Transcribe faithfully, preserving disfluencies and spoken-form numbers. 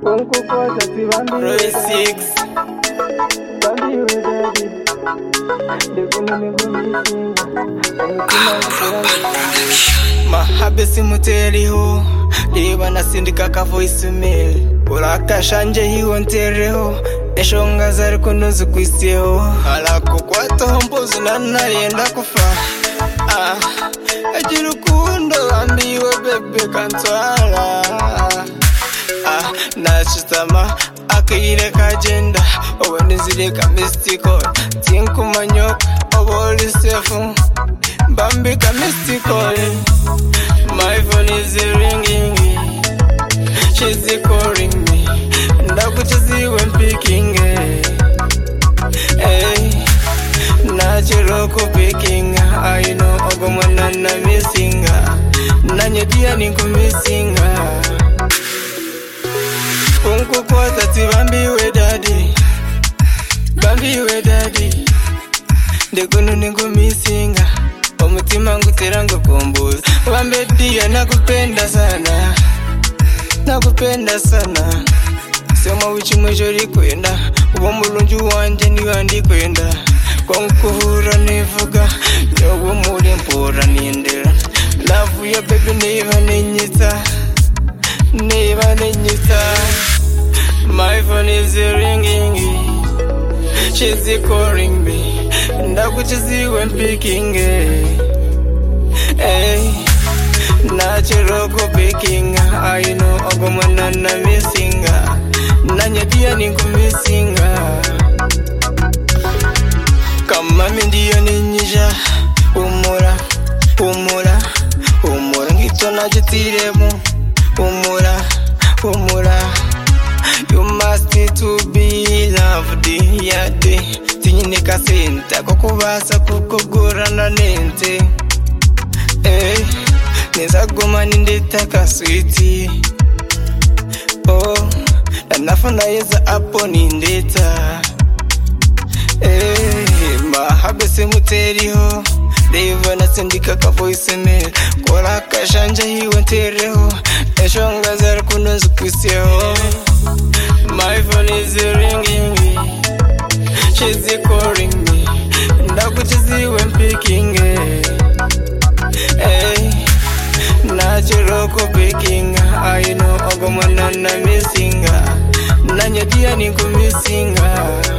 Roy six. Mahabesi muteriho liba nasindika ka voice mail urakashanje hiwo ntereho eshonga zari kunoze kwisiyeho alako kwato mpozo nanayenda kufa ah agira ukundo ambiwe bebe kantwala ah nachitama akire kagenda obonizireka mystical tinkumanyo oboli sefu bambika mystical. My phone is ringing, she's calling me. Ndakuchazi when picking, hey. Natural picking, I know ogomana na missing. Nanye dia ninku missing. Unku kwata ti bambi we daddy, bambi we daddy. Ndekunu ninku missing. Omutima ngutera ngukumbuza wambe dia nakupenda sana nakupenda sana sema wichi mwejo likwenda ubo mulunju wanje niwe ndikwenda konkuhura nivuga nyobo muri mpora nindera love ya baby niba ninyita niba ninyita. My phone is ringing, she's calling me. Ndakuchazi when picking, hey. Natural picking, I know ogomana na missing. Nanye dia ninku missing. Kama mindiyo ninyija umura umura umura ngito najitiremu umura umura. You must need to be loved, yade tinyinika senta kokubasa kukugurana nente eh nizagoma nindetaka sweetie oh nafuna yeza apo nindeta eh mahabese muteriho Deva nasindika ka voice mail kola kashanja hiwe ntereho eshonga zari kunoze kwisiyeho. My phone is ringing, she's calling me. Ndakuchazi when picking, hey. Natural picking, I know ogomana na missing. Nanye dia ninku missing.